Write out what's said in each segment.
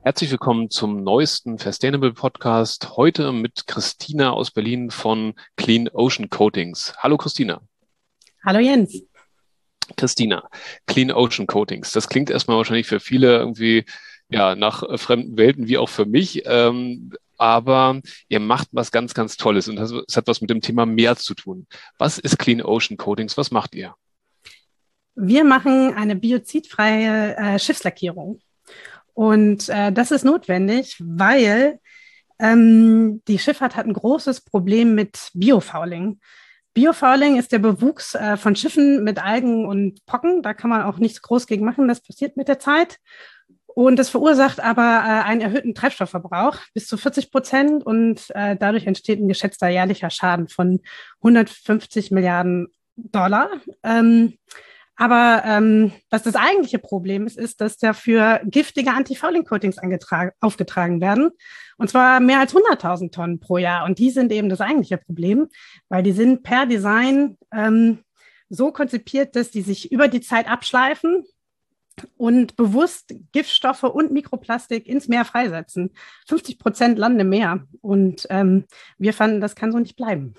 Herzlich willkommen zum neuesten Sustainable Podcast. Heute mit Christina aus Berlin von Clean Ocean Coatings. Hallo Christina. Hallo Jens. Christina, Clean Ocean Coatings. Das klingt erstmal wahrscheinlich für viele irgendwie ja nach fremden Welten, wie auch für mich. Aber ihr macht was ganz, ganz Tolles und es hat was mit dem Thema Meer zu tun. Was ist Clean Ocean Coatings? Was macht ihr? Wir machen eine biozidfreie Schiffslackierung. Und das ist notwendig, weil die Schifffahrt hat ein großes Problem mit Biofouling. Biofouling ist der Bewuchs von Schiffen mit Algen und Pocken. Da kann man auch nichts groß gegen machen. Das passiert mit der Zeit. Und das verursacht aber einen erhöhten Treibstoffverbrauch bis zu 40%. Und dadurch entsteht ein geschätzter jährlicher Schaden von 150 Milliarden Dollar. Aber was das eigentliche Problem ist, ist, dass dafür giftige Anti-Fouling-Coatings aufgetragen werden. Und zwar mehr als 100.000 Tonnen pro Jahr. Und die sind eben das eigentliche Problem, weil die sind per Design so konzipiert, dass die sich über die Zeit abschleifen und bewusst Giftstoffe und Mikroplastik ins Meer freisetzen. 50% landen im Meer. Und wir fanden, das kann so nicht bleiben.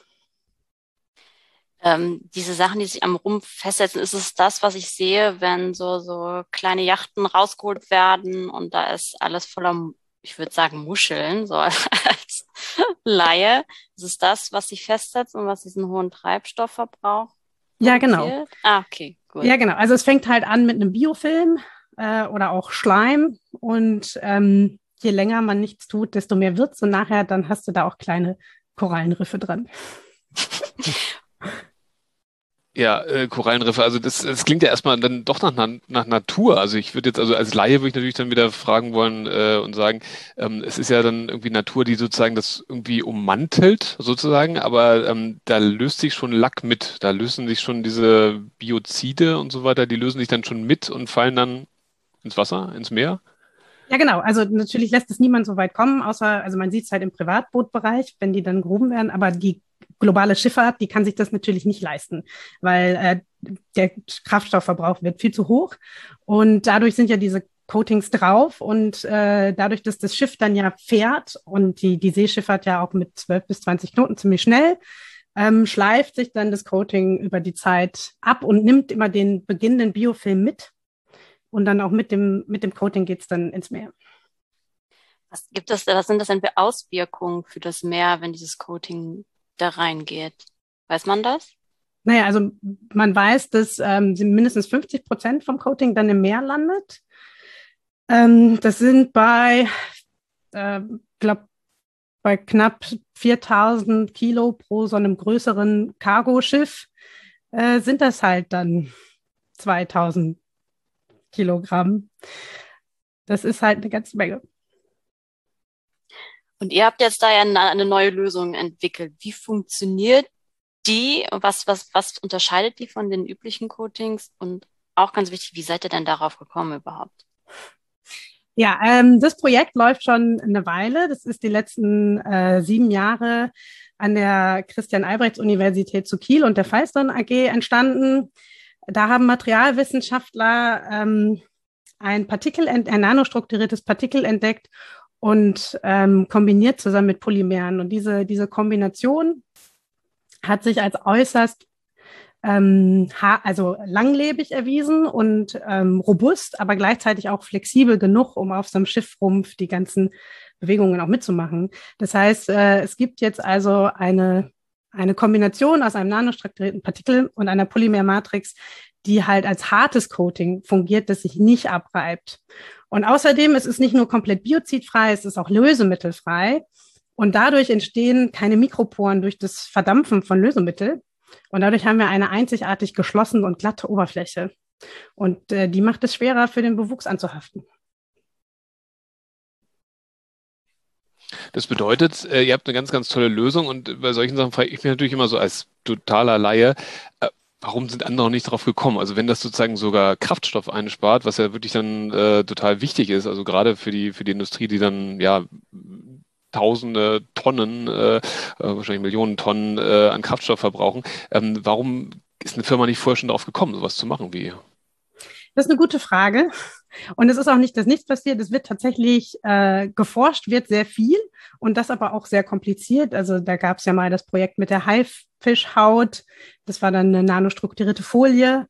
Diese Sachen, die sich am Rumpf festsetzen, ist es das, was ich sehe, wenn so kleine Yachten rausgeholt werden und da ist alles voller, ich würde sagen, Muscheln, so als Laie. Ist es das, was sich festsetzt und was diesen hohen Treibstoffverbrauch Ja, genau. produziert? Ah, okay, gut. Ja, genau. Also es fängt halt an mit einem Biofilm oder auch Schleim. Und je länger man nichts tut, desto mehr wird's. Und nachher, dann hast du da auch kleine Korallenriffe dran. Ja, Korallenriffe, also das klingt ja erstmal dann doch nach Natur. Also ich würde jetzt, also als Laie würde ich natürlich dann wieder fragen wollen und sagen, es ist ja dann irgendwie Natur, die sozusagen das irgendwie ummantelt, sozusagen, aber da löst sich schon Lack mit. Da lösen sich schon diese Biozide und so weiter, die lösen sich dann schon mit und fallen dann ins Wasser, ins Meer. Ja, genau. Also natürlich lässt es niemand so weit kommen, außer, also man sieht es halt im Privatbootbereich, wenn die dann gehoben werden, aber die globale Schifffahrt, die kann sich das natürlich nicht leisten, weil der Kraftstoffverbrauch wird viel zu hoch und dadurch sind ja diese Coatings drauf und dadurch, dass das Schiff dann ja fährt und die Seeschifffahrt ja auch mit 12 bis 20 Knoten ziemlich schnell, schleift sich dann das Coating über die Zeit ab und nimmt immer den beginnenden Biofilm mit. Und dann auch mit dem Coating geht es dann ins Meer. Was sind das denn für Auswirkungen für das Meer, wenn dieses Coating da reingeht? Weiß man das? Naja, also man weiß, dass mindestens 50% vom Coating dann im Meer landet. Das sind glaube bei knapp 4.000 Kilo pro so einem größeren Cargoschiff sind das halt dann 2.000 Kilogramm. Das ist halt eine ganze Menge. Und ihr habt jetzt da ja eine neue Lösung entwickelt. Wie funktioniert die? Was unterscheidet die von den üblichen Coatings? Und auch ganz wichtig, wie seid ihr denn darauf gekommen überhaupt? Ja, das Projekt läuft schon eine Weile. Das ist die letzten 7 Jahre an der Christian-Albrechts-Universität zu Kiel und der Firestone AG entstanden. Da haben Materialwissenschaftler ein nanostrukturiertes Partikel entdeckt und kombiniert zusammen mit Polymeren. Und diese Kombination hat sich als äußerst also langlebig erwiesen und robust, aber gleichzeitig auch flexibel genug, um auf so einem Schiffrumpf die ganzen Bewegungen auch mitzumachen. Das heißt, es gibt jetzt also eine Kombination aus einem nanostrukturierten Partikel und einer Polymermatrix, die halt als hartes Coating fungiert, das sich nicht abreibt. Und außerdem ist es nicht nur komplett biozidfrei, es ist auch lösemittelfrei. Und dadurch entstehen keine Mikroporen durch das Verdampfen von Lösemittel. Und dadurch haben wir eine einzigartig geschlossene und glatte Oberfläche. Und die macht es schwerer, für den Bewuchs anzuhaften. Das bedeutet, ihr habt eine ganz, ganz tolle Lösung und bei solchen Sachen frage ich mich natürlich immer so als totaler Laie, warum sind andere noch nicht drauf gekommen? Also wenn das sozusagen sogar Kraftstoff einspart, was ja wirklich dann total wichtig ist, also gerade für die Industrie, die dann ja Tausende Tonnen, wahrscheinlich Millionen Tonnen an Kraftstoff verbrauchen, warum ist eine Firma nicht vorher schon drauf gekommen, sowas zu machen wie ihr? Das ist eine gute Frage. Und es ist auch nicht, dass nichts passiert. Es wird tatsächlich geforscht, wird sehr viel und das aber auch sehr kompliziert. Also da gab es ja mal das Projekt mit der Haifischhaut. Das war dann eine nanostrukturierte Folie.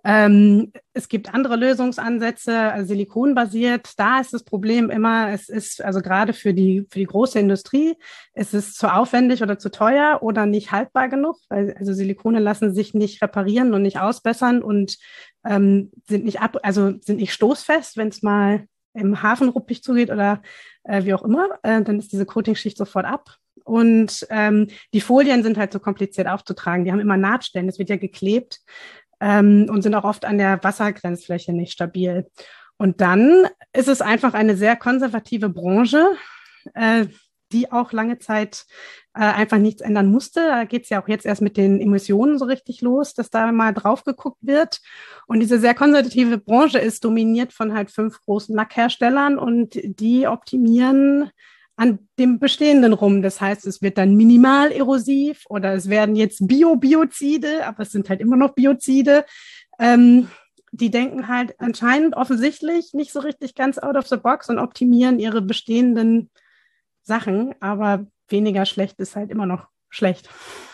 Es gibt andere Lösungsansätze, also silikonbasiert. Da ist das Problem immer, es ist also gerade für die große Industrie, es ist zu aufwendig oder zu teuer oder nicht haltbar genug, weil also Silikone lassen sich nicht reparieren und nicht ausbessern und sind nicht stoßfest, wenn es mal im Hafen ruppig zugeht oder wie auch immer, dann ist diese Coatingschicht sofort ab. Und die Folien sind halt so kompliziert aufzutragen. Die haben immer Nahtstellen, es wird ja geklebt und sind auch oft an der Wassergrenzfläche nicht stabil. Und dann ist es einfach eine sehr konservative Branche, die auch lange Zeit einfach nichts ändern musste. Da geht es ja auch jetzt erst mit den Emissionen so richtig los, dass da mal drauf geguckt wird. Und diese sehr konservative Branche ist dominiert von halt 5 großen Lackherstellern und die optimieren an dem Bestehenden rum. Das heißt, es wird dann minimal erosiv oder es werden jetzt Biozide, aber es sind halt immer noch Biozide. Die denken halt anscheinend offensichtlich nicht so richtig ganz out of the box und optimieren ihre bestehenden Sachen, aber weniger schlecht ist halt immer noch schlecht.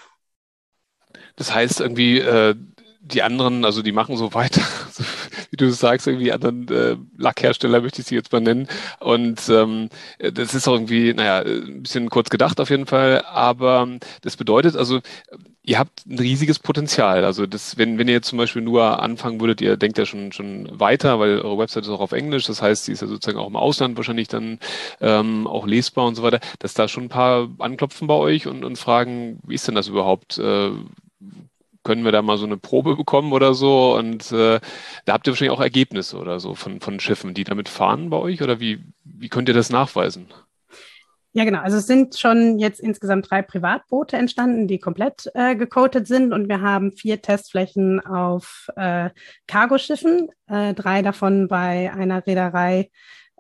Das heißt irgendwie, die anderen, also die machen so weiter, so, wie du sagst, irgendwie anderen Lackhersteller möchte ich sie jetzt mal nennen. Und das ist auch irgendwie, naja, ein bisschen kurz gedacht auf jeden Fall, aber das bedeutet also, ihr habt ein riesiges Potenzial. Also das, wenn ihr jetzt zum Beispiel nur anfangen würdet, ihr denkt ja schon weiter, weil eure Website ist auch auf Englisch, das heißt, sie ist ja sozusagen auch im Ausland wahrscheinlich dann auch lesbar und so weiter, dass da schon ein paar anklopfen bei euch und fragen, wie ist denn das überhaupt? Können wir da mal so eine Probe bekommen oder so? Und da habt ihr wahrscheinlich auch Ergebnisse oder so von Schiffen, die damit fahren bei euch? Oder wie könnt ihr das nachweisen? Ja, genau. Also es sind schon jetzt insgesamt 3 Privatboote entstanden, die komplett gecoatet sind. Und wir haben 4 Testflächen auf Cargoschiffen, 3 davon bei einer Reederei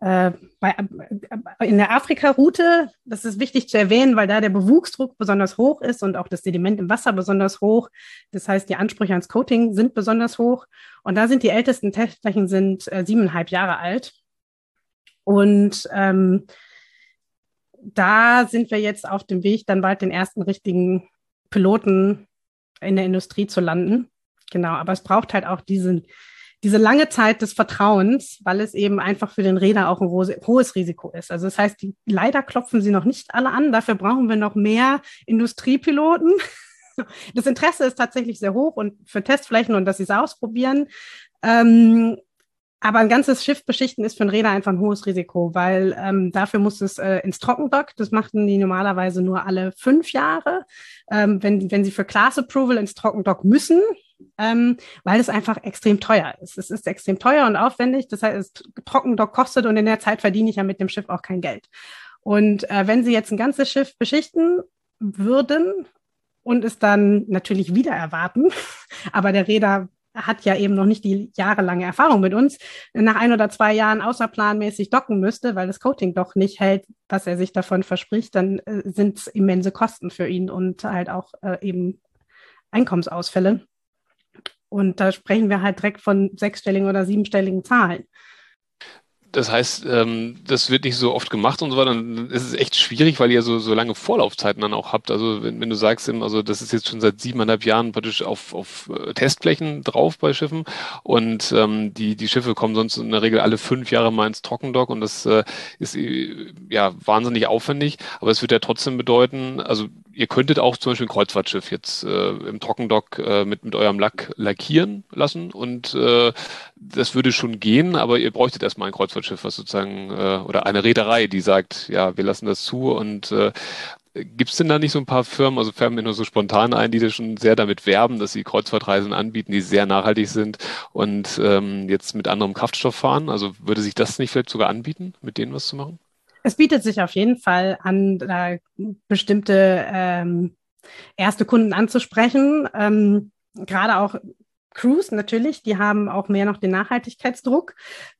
in der Afrika-Route. Das ist wichtig zu erwähnen, weil da der Bewuchsdruck besonders hoch ist und auch das Sediment im Wasser besonders hoch. Das heißt, die Ansprüche ans Coating sind besonders hoch. Und da sind die ältesten Testflächen 7,5 Jahre alt. Und da sind wir jetzt auf dem Weg, dann bald den ersten richtigen Piloten in der Industrie zu landen. Genau, aber es braucht halt auch diese lange Zeit des Vertrauens, weil es eben einfach für den Reeder auch ein hohes Risiko ist. Also das heißt, leider klopfen sie noch nicht alle an. Dafür brauchen wir noch mehr Industriepiloten. Das Interesse ist tatsächlich sehr hoch und für Testflächen und dass sie es ausprobieren. Aber ein ganzes Schiff beschichten ist für einen Reeder einfach ein hohes Risiko, weil dafür muss es ins Trockendock. Das machten die normalerweise nur alle 5 Jahre, wenn sie für Class Approval ins Trockendock müssen, weil es einfach extrem teuer ist. Es ist extrem teuer und aufwendig. Das heißt, Trockendock kostet und in der Zeit verdiene ich ja mit dem Schiff auch kein Geld. Und wenn sie jetzt ein ganzes Schiff beschichten würden und es dann natürlich wieder erwarten, aber der Reeder hat ja eben noch nicht die jahrelange Erfahrung mit uns, nach 1 oder 2 Jahren außerplanmäßig docken müsste, weil das Coating doch nicht hält, was er sich davon verspricht, dann sind es immense Kosten für ihn und halt auch eben Einkommensausfälle. Und da sprechen wir halt direkt von 6-stelligen oder 7-stelligen Zahlen. Das heißt, das wird nicht so oft gemacht und so weiter. Dann ist es echt schwierig, weil ihr so lange Vorlaufzeiten dann auch habt. Also wenn du sagst, also das ist jetzt schon seit 7,5 Jahren praktisch auf Testflächen drauf bei Schiffen und die Schiffe kommen sonst in der Regel alle 5 Jahre mal ins Trockendock und das ist ja wahnsinnig aufwendig. Aber es wird ja trotzdem bedeuten, also ihr könntet auch zum Beispiel ein Kreuzfahrtschiff jetzt im Trockendock mit eurem Lack lackieren lassen und das würde schon gehen, aber ihr bräuchtet erstmal ein Kreuzfahrtschiff, was sozusagen, oder eine Reederei, die sagt, ja, wir lassen das zu und gibt es denn da nicht so ein paar Firmen, also fällt mir nur so spontan ein, die da schon sehr damit werben, dass sie Kreuzfahrtreisen anbieten, die sehr nachhaltig sind und jetzt mit anderem Kraftstoff fahren? Also würde sich das nicht vielleicht sogar anbieten, mit denen was zu machen? Es bietet sich auf jeden Fall an, bestimmte erste Kunden anzusprechen. Gerade auch Cruise natürlich, die haben auch mehr noch den Nachhaltigkeitsdruck.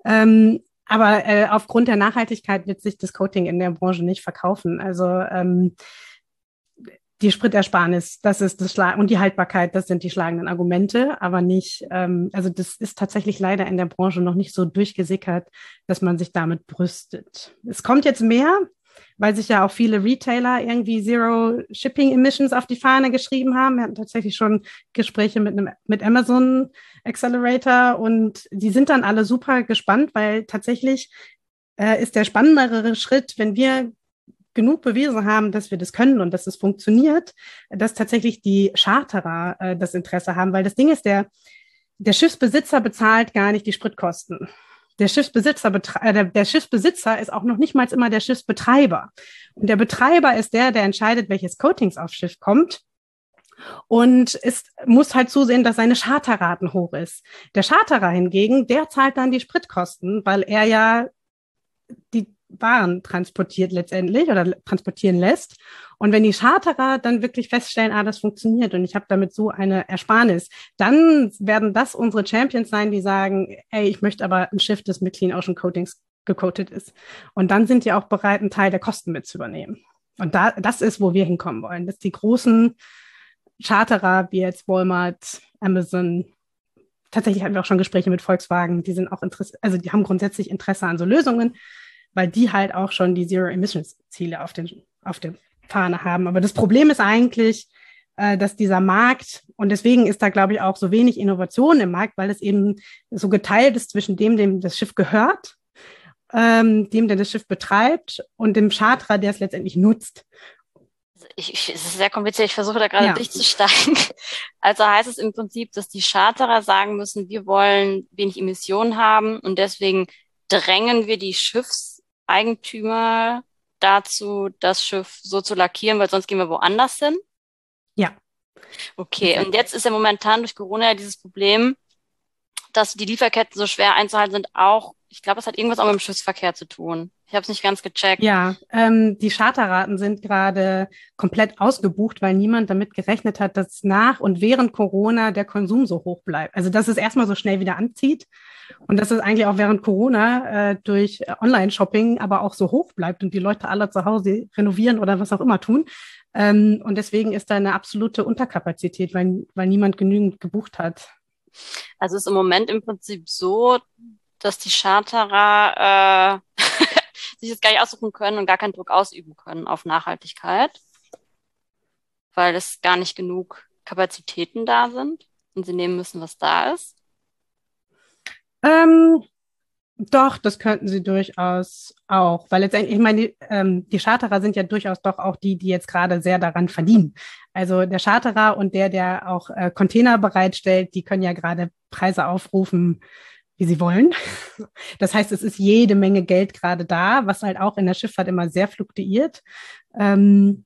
Aber aufgrund der Nachhaltigkeit wird sich das Coating in der Branche nicht verkaufen. Also Die Spritersparnis, das ist und die Haltbarkeit, das sind die schlagenden Argumente, aber nicht, also das ist tatsächlich leider in der Branche noch nicht so durchgesickert, dass man sich damit brüstet. Es kommt jetzt mehr, weil sich ja auch viele Retailer irgendwie Zero Shipping Emissions auf die Fahne geschrieben haben. Wir hatten tatsächlich schon Gespräche mit Amazon Accelerator und die sind dann alle super gespannt, weil tatsächlich ist der spannendere Schritt, wenn wir genug bewiesen haben, dass wir das können und dass es funktioniert, dass tatsächlich die Charterer das Interesse haben, weil das Ding ist, der Schiffsbesitzer bezahlt gar nicht die Spritkosten. Der Schiffsbesitzer ist auch noch nicht mal immer der Schiffsbetreiber. Und der Betreiber ist der entscheidet, welches Coatings aufs Schiff kommt. Und muss halt zusehen, dass seine Charterraten hoch ist. Der Charterer hingegen, der zahlt dann die Spritkosten, weil er ja die Waren transportiert letztendlich oder transportieren lässt. Und wenn die Charterer dann wirklich feststellen, das funktioniert und ich habe damit so eine Ersparnis, dann werden das unsere Champions sein, die sagen, ey, ich möchte aber ein Schiff, das mit Clean Ocean Coatings gecoatet ist. Und dann sind die auch bereit, einen Teil der Kosten mit zu übernehmen. Und das ist, wo wir hinkommen wollen, dass die großen Charterer wie jetzt Walmart, Amazon, tatsächlich hatten wir auch schon Gespräche mit Volkswagen, die sind auch also die haben grundsätzlich Interesse an so Lösungen, weil die halt auch schon die Zero-Emissions-Ziele auf der Fahne haben. Aber das Problem ist eigentlich, dass dieser Markt, und deswegen ist da, glaube ich, auch so wenig Innovation im Markt, weil es eben so geteilt ist zwischen dem das Schiff gehört, dem, der das Schiff betreibt, und dem Charterer, der es letztendlich nutzt. Es ist sehr kompliziert, ich versuche da gerade durchzusteigen. Also heißt es im Prinzip, dass die Charterer sagen müssen, wir wollen wenig Emissionen haben und deswegen drängen wir die Schiffseigentümer dazu, das Schiff so zu lackieren, weil sonst gehen wir woanders hin? Ja. Okay, und jetzt ist ja momentan durch Corona ja dieses Problem, dass die Lieferketten so schwer einzuhalten sind, auch, ich glaube, es hat irgendwas auch mit dem Schiffsverkehr zu tun. Ich habe es nicht ganz gecheckt. Ja, die Charterraten sind gerade komplett ausgebucht, weil niemand damit gerechnet hat, dass nach und während Corona der Konsum so hoch bleibt. Also dass es erstmal so schnell wieder anzieht und dass es eigentlich auch während Corona durch Online-Shopping aber auch so hoch bleibt und die Leute alle zu Hause renovieren oder was auch immer tun. Und deswegen ist da eine absolute Unterkapazität, weil niemand genügend gebucht hat. Also ist im Moment im Prinzip so, dass die Charterer sich das gar nicht aussuchen können und gar keinen Druck ausüben können auf Nachhaltigkeit, weil es gar nicht genug Kapazitäten da sind und sie nehmen müssen, was da ist? Doch, das könnten sie durchaus auch, weil letztendlich, ich meine, die Charterer sind ja durchaus doch auch die jetzt gerade sehr daran verdienen. Also der Charterer und der auch Container bereitstellt, die können ja gerade Preise aufrufen, wie sie wollen. Das heißt, es ist jede Menge Geld gerade da, was halt auch in der Schifffahrt immer sehr fluktuiert. Hatten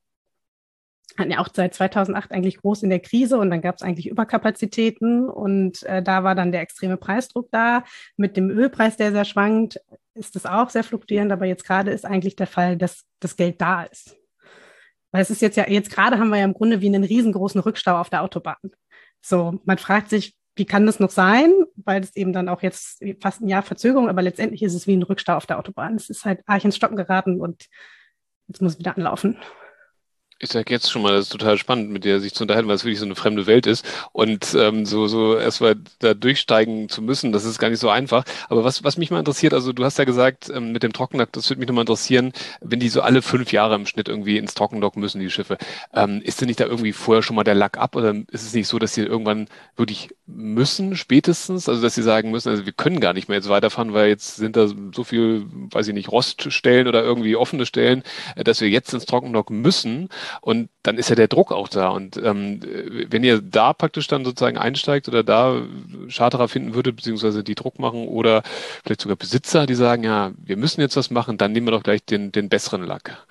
ja auch seit 2008 eigentlich groß in der Krise und dann gab es eigentlich Überkapazitäten und da war dann der extreme Preisdruck da. Mit dem Ölpreis, der sehr schwankt, ist es auch sehr fluktuierend, aber jetzt gerade ist eigentlich der Fall, dass das Geld da ist. Weil es ist jetzt gerade haben wir ja im Grunde wie einen riesengroßen Rückstau auf der Autobahn. So, man fragt sich, wie kann das noch sein? Weil es eben dann auch jetzt fast ein Jahr Verzögerung, aber letztendlich ist es wie ein Rückstau auf der Autobahn. Es ist halt arg ins Stocken geraten und jetzt muss es wieder anlaufen. Ich sage jetzt schon mal, das ist total spannend, mit dir sich zu unterhalten, weil es wirklich so eine fremde Welt ist. Und so erstmal da durchsteigen zu müssen, das ist gar nicht so einfach. Aber was mich mal interessiert, also du hast ja gesagt, mit dem Trockendock, das würde mich nochmal interessieren, wenn die so alle 5 Jahre im Schnitt irgendwie ins Trockendock müssen, die Schiffe. Ist denn nicht da irgendwie vorher schon mal der Lack ab? Oder ist es nicht so, dass sie irgendwann wirklich müssen, spätestens? Also dass sie sagen müssen, also wir können gar nicht mehr jetzt weiterfahren, weil jetzt sind da so viel, weiß ich nicht, Roststellen oder irgendwie offene Stellen, dass wir jetzt ins Trockendock müssen. Und dann ist ja der Druck auch da. Und wenn ihr da praktisch dann sozusagen einsteigt oder da Charterer finden würdet, beziehungsweise die Druck machen oder vielleicht sogar Besitzer, die sagen, ja, wir müssen jetzt was machen, dann nehmen wir doch gleich den besseren Lack.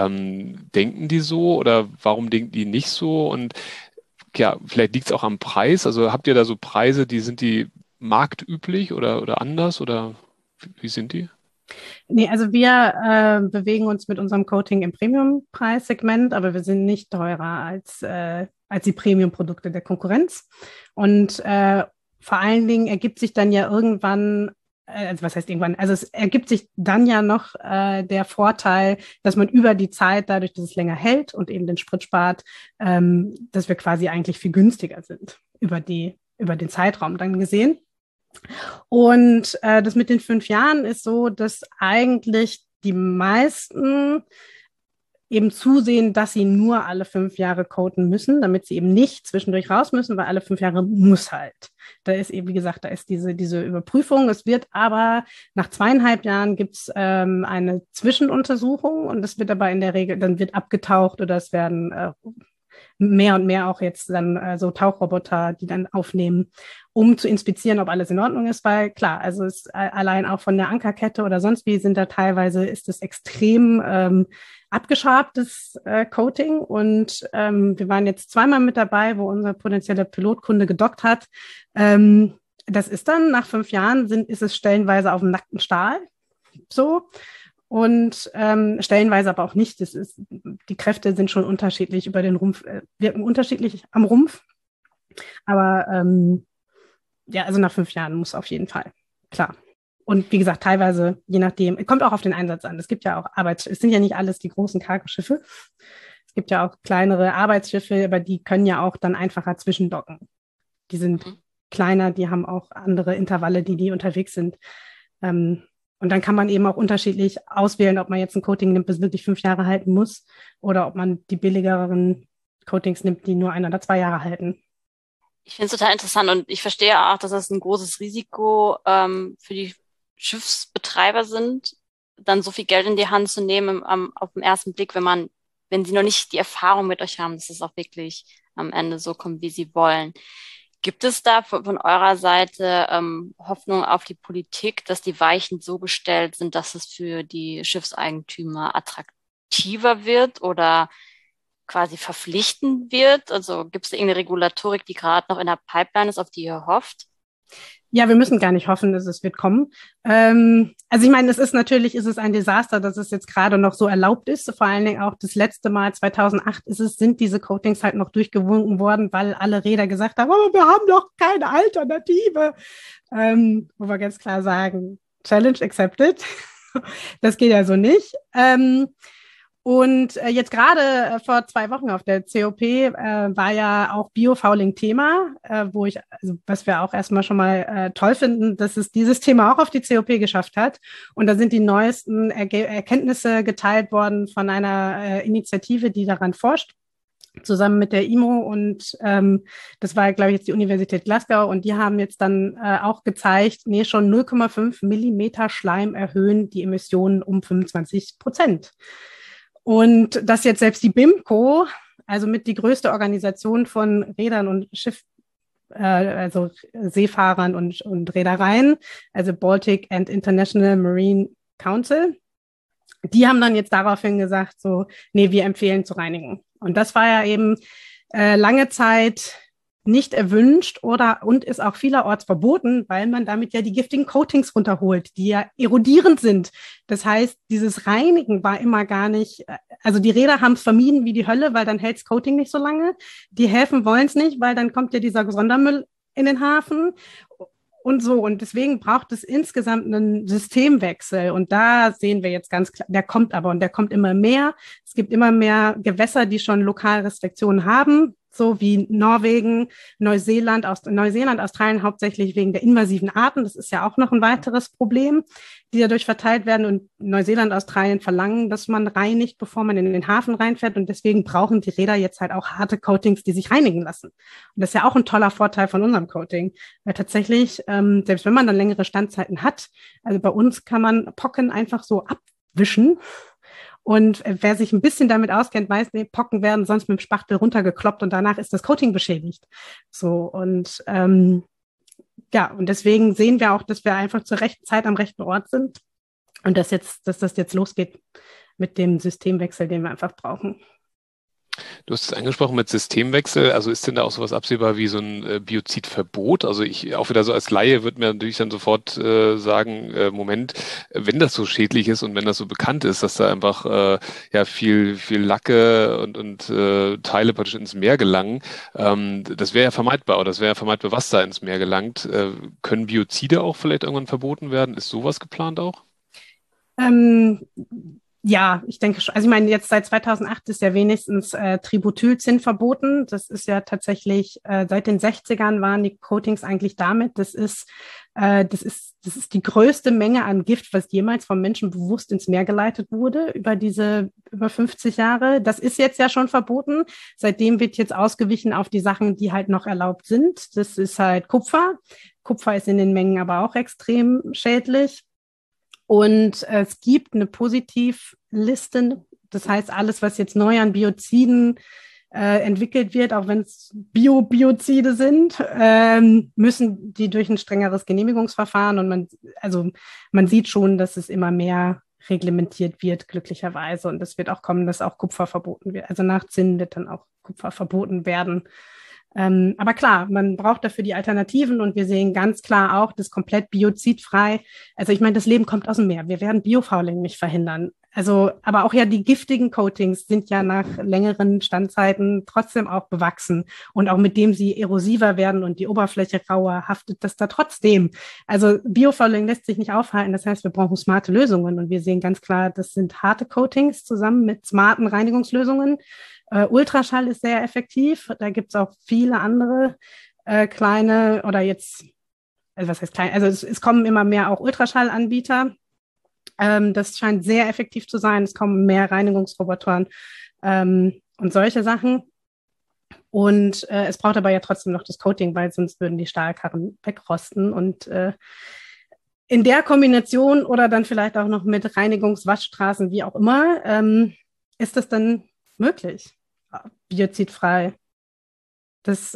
Denken die so oder warum denken die nicht so? Und ja, vielleicht liegt es auch am Preis. Also habt ihr da so Preise, sind die marktüblich oder anders oder wie sind die? Nee, also wir bewegen uns mit unserem Coating im Premium-Preissegment, aber wir sind nicht teurer als die Premium-Produkte der Konkurrenz. Und vor allen Dingen ergibt sich dann ja irgendwann also was heißt irgendwann? Also es ergibt sich dann ja noch der Vorteil, dass man über die Zeit, dadurch, dass es länger hält und eben den Sprit spart, dass wir quasi eigentlich viel günstiger sind über den Zeitraum dann gesehen. Und das mit den 5 Jahren ist so, dass eigentlich die meisten eben zusehen, dass sie nur alle 5 Jahre coden müssen, damit sie eben nicht zwischendurch raus müssen, weil alle 5 Jahre muss halt. Da ist eben, wie gesagt, da ist diese Überprüfung. Es wird aber nach 2,5 Jahren gibt es eine Zwischenuntersuchung und es wird aber in der Regel, dann wird abgetaucht oder es werden mehr und mehr auch jetzt dann so Tauchroboter, die dann aufnehmen, um zu inspizieren, ob alles in Ordnung ist, weil klar, also es allein auch von der Ankerkette oder sonst wie sind da teilweise, ist es extrem abgeschabtes Coating und wir waren jetzt 2-mal mit dabei, wo unser potenzieller Pilotkunde gedockt hat. Das ist dann nach 5 Jahren ist es stellenweise auf dem nackten Stahl so. Und stellenweise aber auch nicht. Die Kräfte sind schon unterschiedlich über den Rumpf, wirken unterschiedlich am Rumpf. Aber ja, also nach 5 Jahren muss auf jeden Fall, klar. Und wie gesagt, teilweise, je nachdem, kommt auch auf den Einsatz an. Es gibt ja auch es sind ja nicht alles die großen Cargo-Schiffe. Es gibt ja auch kleinere Arbeitsschiffe, aber die können ja auch dann einfacher zwischendocken. Die sind kleiner, die haben auch andere Intervalle, die unterwegs sind. Und dann kann man eben auch unterschiedlich auswählen, ob man jetzt ein Coating nimmt, das wirklich 5 Jahre halten muss, oder ob man die billigeren Coatings nimmt, die nur 1 oder 2 Jahre halten. Ich finde es total interessant und ich verstehe auch, dass das ein großes Risiko für die Schiffsbetreiber sind, dann so viel Geld in die Hand zu nehmen auf den ersten Blick, wenn sie noch nicht die Erfahrung mit euch haben, dass es auch wirklich am Ende so kommt, wie sie wollen. Gibt es da von eurer Seite Hoffnung auf die Politik, dass die Weichen so gestellt sind, dass es für die Schiffseigentümer attraktiver wird oder quasi verpflichtend wird? Also gibt es da irgendeine Regulatorik, die gerade noch in der Pipeline ist, auf die ihr hofft? Ja, wir müssen gar nicht hoffen, dass es wird kommen. Also ich meine, ist es ein Desaster, dass es jetzt gerade noch so erlaubt ist. Vor allen Dingen auch das letzte Mal, 2008, sind diese Coatings halt noch durchgewunken worden, weil alle Räder gesagt haben, oh, wir haben doch keine Alternative. Wo wir ganz klar sagen, Challenge accepted. Das geht ja so nicht. Und jetzt gerade vor 2 Wochen auf der COP war ja auch Biofouling Thema, was wir auch erstmal schon mal toll finden, dass es dieses Thema auch auf die COP geschafft hat. Und da sind die neuesten Erkenntnisse geteilt worden von einer Initiative, die daran forscht, zusammen mit der IMO. Und das war, glaube ich, jetzt die Universität Glasgow. Und die haben jetzt dann auch gezeigt, schon 0,5 Millimeter Schleim erhöhen die Emissionen um 25%. Und dass jetzt selbst die BIMCO, also mit die größte Organisation von Rädern und also Seefahrern und Reedereien, also Baltic and International Marine Council, die haben dann jetzt daraufhin gesagt, so, nee, wir empfehlen zu reinigen. Und das war ja eben lange Zeit nicht erwünscht und ist auch vielerorts verboten, weil man damit ja die giftigen Coatings runterholt, die ja erodierend sind. Das heißt, dieses Reinigen war immer gar nicht, also die Räder haben es vermieden wie die Hölle, weil dann hält das Coating nicht so lange. Die Häfen wollen es nicht, weil dann kommt ja dieser Sondermüll in den Hafen und so. Und deswegen braucht es insgesamt einen Systemwechsel. Und da sehen wir jetzt ganz klar, der kommt aber und der kommt immer mehr. Es gibt immer mehr Gewässer, die schon Lokalrestriktionen haben, so wie Norwegen, Neuseeland, Australien hauptsächlich wegen der invasiven Arten. Das ist ja auch noch ein weiteres Problem, die dadurch verteilt werden. Und Neuseeland, Australien verlangen, dass man reinigt, bevor man in den Hafen reinfährt. Und deswegen brauchen die Räder jetzt halt auch harte Coatings, die sich reinigen lassen. Und das ist ja auch ein toller Vorteil von unserem Coating. Weil tatsächlich, selbst wenn man dann längere Standzeiten hat, also bei uns kann man Pocken einfach so abwischen. Und wer sich ein bisschen damit auskennt, weiß, nee, Pocken werden sonst mit dem Spachtel runtergekloppt und danach ist das Coating beschädigt. So, und ja, und deswegen sehen wir auch, dass wir einfach zur rechten Zeit am rechten Ort sind und dass das jetzt losgeht mit dem Systemwechsel, den wir einfach brauchen. Du hast es angesprochen mit Systemwechsel. Also ist denn da auch sowas absehbar wie so ein Biozidverbot? Also ich auch wieder so als Laie würde mir natürlich dann sofort sagen, Moment, wenn das so schädlich ist und wenn das so bekannt ist, dass da einfach ja viel Lacke und Teile praktisch ins Meer gelangen, das wäre ja vermeidbar oder das wäre ja vermeidbar, was da ins Meer gelangt. Können Biozide auch vielleicht irgendwann verboten werden? Ist sowas geplant auch? Ähm, ja, ich denke schon. Also ich meine, jetzt seit 2008 ist ja wenigstens Tributylzin verboten. Das ist ja tatsächlich, seit den 60ern waren die Coatings eigentlich damit. Das ist die größte Menge an Gift, was jemals vom Menschen bewusst ins Meer geleitet wurde über 50 Jahre. Das ist jetzt ja schon verboten. Seitdem wird jetzt ausgewichen auf die Sachen, die halt noch erlaubt sind. Das ist halt Kupfer. Kupfer ist in den Mengen aber auch extrem schädlich. Und es gibt eine Positivliste, das heißt, alles, was jetzt neu an Bioziden entwickelt wird, auch wenn es Biozide sind, müssen die durch ein strengeres Genehmigungsverfahren und man sieht schon, dass es immer mehr reglementiert wird, glücklicherweise. Und es wird auch kommen, dass auch Kupfer verboten wird. Also nach Zinn wird dann auch Kupfer verboten werden. Aber klar, man braucht dafür die Alternativen und wir sehen ganz klar auch, das komplett biozidfrei. Also ich meine, das Leben kommt aus dem Meer. Wir werden Biofouling nicht verhindern. Also, aber auch ja die giftigen Coatings sind ja nach längeren Standzeiten trotzdem auch bewachsen. Und auch mit dem sie erosiver werden und die Oberfläche rauer, haftet das da trotzdem. Also Biofouling lässt sich nicht aufhalten. Das heißt, wir brauchen smarte Lösungen. Und wir sehen ganz klar, das sind harte Coatings zusammen mit smarten Reinigungslösungen. Ultraschall ist sehr effektiv. Da gibt es auch viele andere kleine oder jetzt, also was heißt klein, also es kommen immer mehr auch Ultraschallanbieter. Das scheint sehr effektiv zu sein. Es kommen mehr Reinigungsrobotoren und solche Sachen. Und es braucht aber ja trotzdem noch das Coating, weil sonst würden die Stahlkarren wegrosten. Und in der Kombination oder dann vielleicht auch noch mit Reinigungswaschstraßen, wie auch immer, ist das dann möglich, biozidfrei das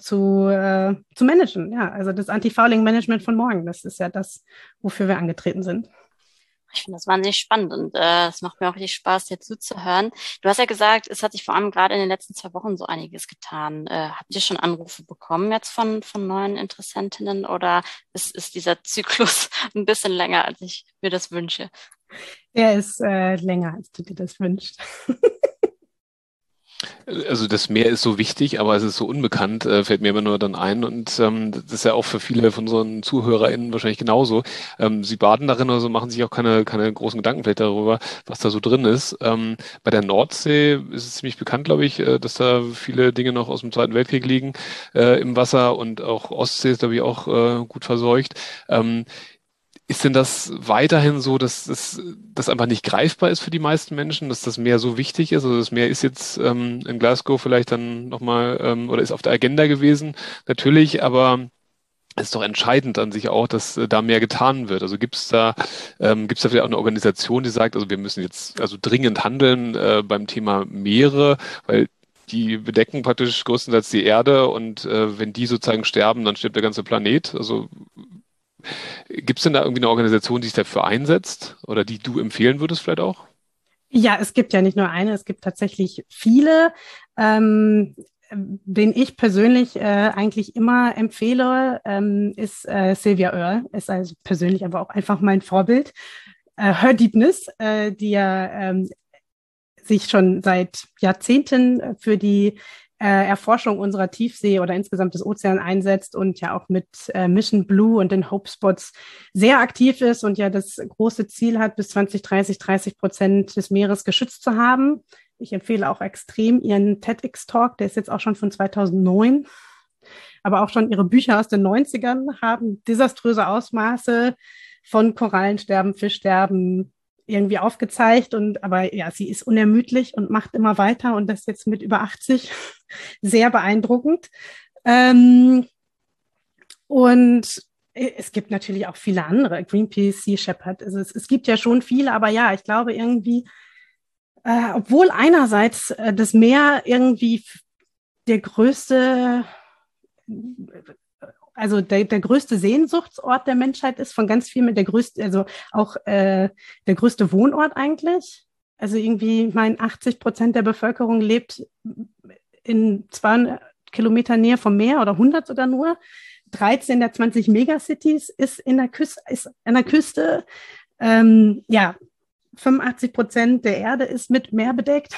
zu managen. Ja, also das Anti-Fouling-Management von morgen, das ist ja das, wofür wir angetreten sind. Ich finde das wahnsinnig spannend und es macht mir auch richtig Spaß, dir zuzuhören. Du hast ja gesagt, es hat sich vor allem gerade in den letzten 2 Wochen so einiges getan. Habt ihr schon Anrufe bekommen jetzt von neuen Interessentinnen oder ist dieser Zyklus ein bisschen länger, als ich mir das wünsche? Er ist länger, als du dir das wünschst. Also das Meer ist so wichtig, aber es ist so unbekannt, fällt mir immer nur dann ein. Und das ist ja auch für viele von unseren ZuhörerInnen wahrscheinlich genauso. Sie baden darin oder so, machen sich auch keine großen Gedanken vielleicht darüber, was da so drin ist. Bei der Nordsee ist es ziemlich bekannt, glaube ich, dass da viele Dinge noch aus dem Zweiten Weltkrieg liegen im Wasser und auch Ostsee ist, glaube ich, auch gut verseucht. Ist denn das weiterhin so, dass das einfach nicht greifbar ist für die meisten Menschen, dass das Meer so wichtig ist? Also das Meer ist jetzt in Glasgow vielleicht dann nochmal oder ist auf der Agenda gewesen, natürlich, aber es ist doch entscheidend an sich auch, dass da mehr getan wird. Also gibt's da vielleicht auch eine Organisation, die sagt, also wir müssen jetzt also dringend handeln beim Thema Meere, weil die bedecken praktisch größtenteils die Erde und wenn die sozusagen sterben, dann stirbt der ganze Planet. Also gibt es denn da irgendwie eine Organisation, die sich dafür einsetzt oder die du empfehlen würdest vielleicht auch? Ja, es gibt ja nicht nur eine, es gibt tatsächlich viele, den ich persönlich eigentlich immer empfehle, ist Sylvia Earle, ist also persönlich aber auch einfach mein Vorbild. Her Deepness, die ja sich schon seit Jahrzehnten für die Erforschung unserer Tiefsee oder insgesamt des Ozeans einsetzt und ja auch mit Mission Blue und den Hope Spots sehr aktiv ist und ja das große Ziel hat, bis 2030 30% des Meeres geschützt zu haben. Ich empfehle auch extrem ihren TEDx-Talk, der ist jetzt auch schon von 2009, aber auch schon ihre Bücher aus den 90ern haben desaströse Ausmaße von Korallensterben, Fischsterben irgendwie aufgezeigt aber ja, sie ist unermüdlich und macht immer weiter und das jetzt mit über 80 sehr beeindruckend. Und es gibt natürlich auch viele andere, Greenpeace, Sea Shepherd, also es gibt ja schon viele, aber ja, ich glaube irgendwie, obwohl einerseits das Meer irgendwie der größte also der größte Sehnsuchtsort der Menschheit ist von ganz vielen, der größte, also auch der größte Wohnort eigentlich. Also irgendwie, ich meine, 80% der Bevölkerung lebt in 200 Kilometer Nähe vom Meer oder 100 sogar nur. 13 der 20 Megacities ist an der Küste. Ja, 85% der Erde ist mit Meer bedeckt.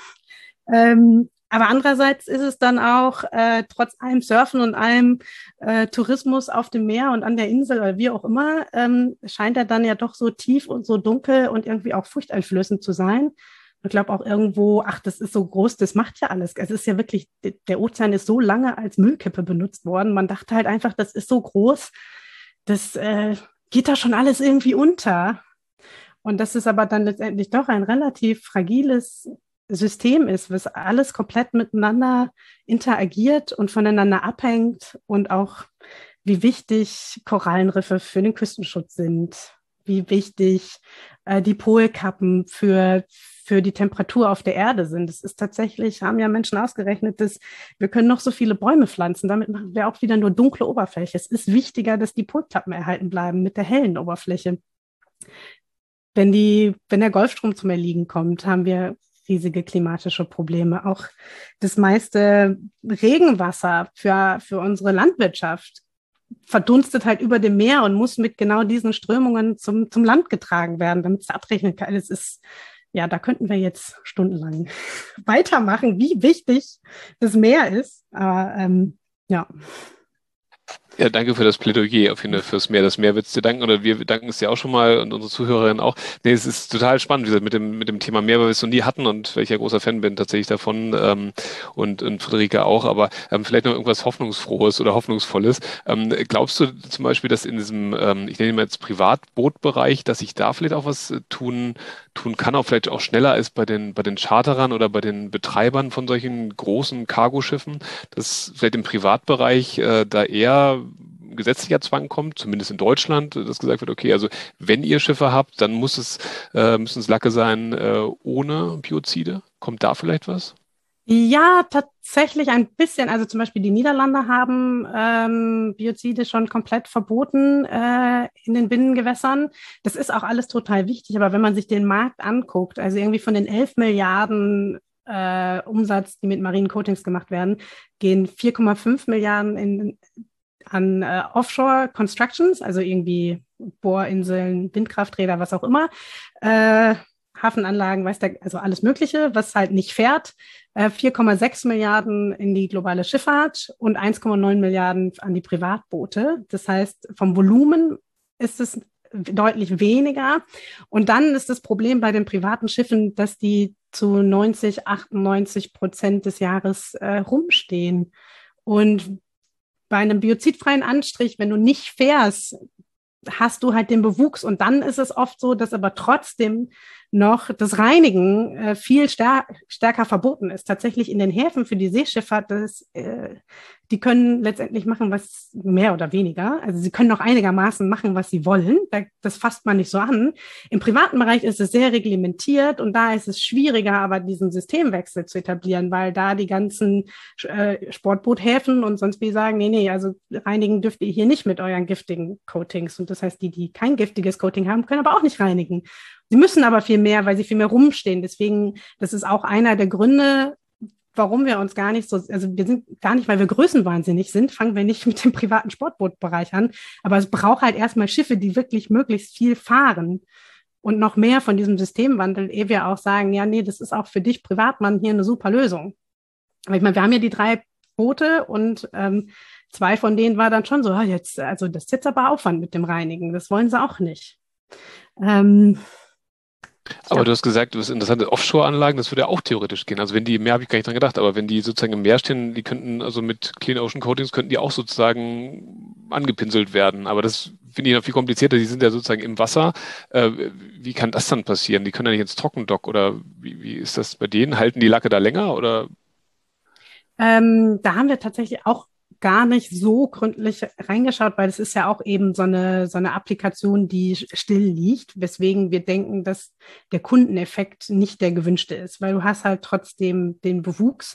Aber andererseits ist es dann auch trotz allem Surfen und allem Tourismus auf dem Meer und an der Insel oder wie auch immer, scheint er dann ja doch so tief und so dunkel und irgendwie auch furchteinflößend zu sein. Ich glaube auch irgendwo, ach, das ist so groß, das macht ja alles. Es ist ja wirklich, der Ozean ist so lange als Müllkippe benutzt worden. Man dachte halt einfach, das ist so groß, das geht da schon alles irgendwie unter. Und das ist aber dann letztendlich doch ein relativ fragiles System ist, was alles komplett miteinander interagiert und voneinander abhängt und auch wie wichtig Korallenriffe für den Küstenschutz sind, wie wichtig die Polkappen für die Temperatur auf der Erde sind. Das ist tatsächlich, haben ja Menschen ausgerechnet, dass wir können noch so viele Bäume pflanzen, damit machen wir auch wieder nur dunkle Oberfläche. Es ist wichtiger, dass die Polkappen erhalten bleiben mit der hellen Oberfläche. Wenn der Golfstrom zum Erliegen kommt, haben wir riesige klimatische Probleme. Auch das meiste Regenwasser für unsere Landwirtschaft verdunstet halt über dem Meer und muss mit genau diesen Strömungen zum Land getragen werden, damit es abrechnen kann. Es ist, ja, da könnten wir jetzt stundenlang weitermachen, wie wichtig das Meer ist. Aber ja. Ja, danke für das Plädoyer, auf jeden Fall fürs Meer. Das Meer wird es dir danken, oder wir danken es dir auch schon mal und unsere Zuhörerinnen auch. Nee, es ist total spannend, wie gesagt, mit dem Thema Meer, weil wir es noch nie hatten und weil ich ja großer Fan bin tatsächlich davon, und Friederike auch, aber vielleicht noch irgendwas Hoffnungsfrohes oder Hoffnungsvolles. Glaubst du zum Beispiel, dass in diesem, ich nenne ihn mal jetzt Privatbootbereich, dass sich da vielleicht auch was tun kann, auch vielleicht auch schneller als bei den Charterern oder bei den Betreibern von solchen großen Cargoschiffen, dass vielleicht im Privatbereich da eher gesetzlicher Zwang kommt, zumindest in Deutschland, dass gesagt wird, okay, also wenn ihr Schiffe habt, dann müssen es Lacke sein ohne Biozide. Kommt da vielleicht was? Ja, tatsächlich ein bisschen. Also zum Beispiel die Niederlande haben Biozide schon komplett verboten in den Binnengewässern. Das ist auch alles total wichtig. Aber wenn man sich den Markt anguckt, also irgendwie von den 11 Milliarden Umsatz, die mit Marine Coatings gemacht werden, gehen 4,5 Milliarden an Offshore Constructions, also irgendwie Bohrinseln, Windkrafträder, was auch immer, Hafenanlagen, also alles Mögliche, was halt nicht fährt. 4,6 Milliarden in die globale Schifffahrt und 1,9 Milliarden an die Privatboote. Das heißt, vom Volumen ist es deutlich weniger. Und dann ist das Problem bei den privaten Schiffen, dass die zu 90-98% des Jahres rumstehen. Und bei einem biozidfreien Anstrich, wenn du nicht fährst, hast du halt den Bewuchs. Und dann ist es oft so, dass aber trotzdem noch das Reinigen viel stärker verboten ist. Tatsächlich in den Häfen für die Seeschifffahrt, die können letztendlich machen, was mehr oder weniger. Also sie können noch einigermaßen machen, was sie wollen. Das fasst man nicht so an. Im privaten Bereich ist es sehr reglementiert und da ist es schwieriger, aber diesen Systemwechsel zu etablieren, weil da die ganzen Sportboothäfen und sonst wie sagen, nee, also reinigen dürft ihr hier nicht mit euren giftigen Coatings. Und das heißt, die kein giftiges Coating haben, können aber auch nicht reinigen. Sie müssen aber viel mehr, weil sie viel mehr rumstehen. Deswegen, das ist auch einer der Gründe, warum wir uns gar nicht so, also wir sind gar nicht, weil wir größenwahnsinnig sind, fangen wir nicht mit dem privaten Sportbootbereich an. Aber es braucht halt erstmal Schiffe, die wirklich möglichst viel fahren und noch mehr von diesem Systemwandel, ehe wir auch sagen, ja, nee, das ist auch für dich Privatmann hier eine super Lösung. Aber ich meine, wir haben ja die 3 Boote und 2 von denen war dann schon so, jetzt, also das ist jetzt aber Aufwand mit dem Reinigen, das wollen sie auch nicht. Aber du hast gesagt, das interessante Offshore-Anlagen, das würde ja auch theoretisch gehen. Also wenn die im Meer, habe ich gar nicht dran gedacht, aber wenn die sozusagen im Meer stehen, die könnten, also mit Clean Ocean Coatings könnten die auch sozusagen angepinselt werden. Aber das finde ich noch viel komplizierter. Die sind ja sozusagen im Wasser. Wie kann das dann passieren? Die können ja nicht ins Trockendock oder wie ist das bei denen? Halten die Lacke da länger oder? Da haben wir tatsächlich auch gar nicht so gründlich reingeschaut, weil es ist ja auch eben so eine Applikation, die still liegt, weswegen wir denken, dass der Kundeneffekt nicht der gewünschte ist, weil du hast halt trotzdem den Bewuchs,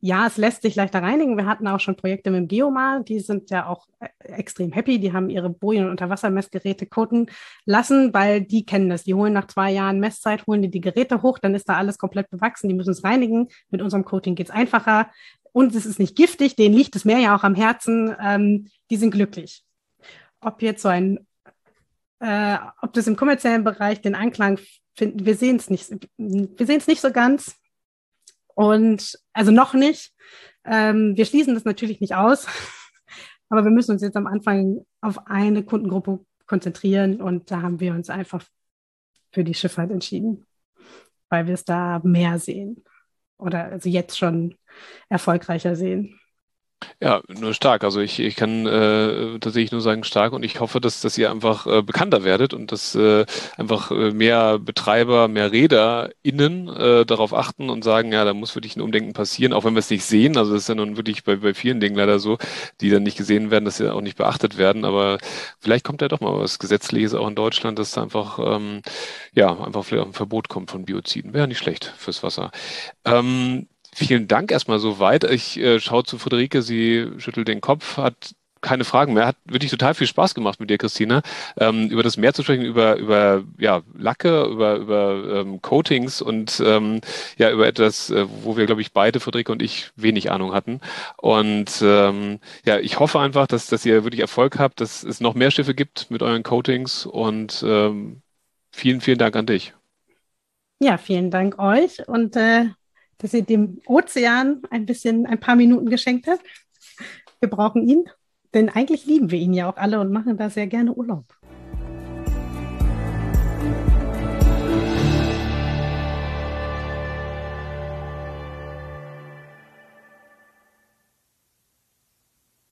Ja, es lässt sich leichter reinigen. Wir hatten auch schon Projekte mit dem Geomar, die sind ja auch extrem happy. Die haben ihre Bojen- und Unterwassermessgeräte coaten lassen, weil die kennen das. Die holen nach 2 Jahren Messzeit, holen die Geräte hoch, dann ist da alles komplett bewachsen. Die müssen es reinigen. Mit unserem Coating geht es einfacher. Und es ist nicht giftig, denen liegt das Meer ja auch am Herzen. Die sind glücklich. Ob jetzt ob das im kommerziellen Bereich den Anklang finden, wir sehen es nicht so ganz. Und also noch nicht. Wir schließen das natürlich nicht aus, aber wir müssen uns jetzt am Anfang auf eine Kundengruppe konzentrieren und da haben wir uns einfach für die Schifffahrt entschieden, weil wir es da mehr sehen oder also jetzt schon erfolgreicher sehen. Ja, nur stark. Also ich kann tatsächlich nur sagen stark und ich hoffe, dass ihr einfach bekannter werdet und dass einfach mehr Betreiber, mehr RäderInnen darauf achten und sagen, ja, da muss wirklich ein Umdenken passieren, auch wenn wir es nicht sehen. Also das ist ja nun wirklich bei vielen Dingen leider so, die dann nicht gesehen werden, dass sie auch nicht beachtet werden. Aber vielleicht kommt ja doch mal was Gesetzliches auch in Deutschland, dass da einfach ja einfach vielleicht auch ein Verbot kommt von Bioziden. Wäre nicht schlecht fürs Wasser. Vielen Dank erstmal soweit. Ich schaue zu Friederike, sie schüttelt den Kopf, hat keine Fragen mehr. Hat wirklich total viel Spaß gemacht mit dir, Christina, über das Meer zu sprechen, über ja, Lacke, über Coatings und ja, über etwas, wo wir, glaube ich, beide, Friederike und ich, wenig Ahnung hatten. Und ja, ich hoffe einfach, dass ihr wirklich Erfolg habt, dass es noch mehr Schiffe gibt mit euren Coatings und vielen, vielen Dank an dich. Ja, vielen Dank euch und dass ihr dem Ozean ein paar Minuten geschenkt habt. Wir brauchen ihn, denn eigentlich lieben wir ihn ja auch alle und machen da sehr gerne Urlaub.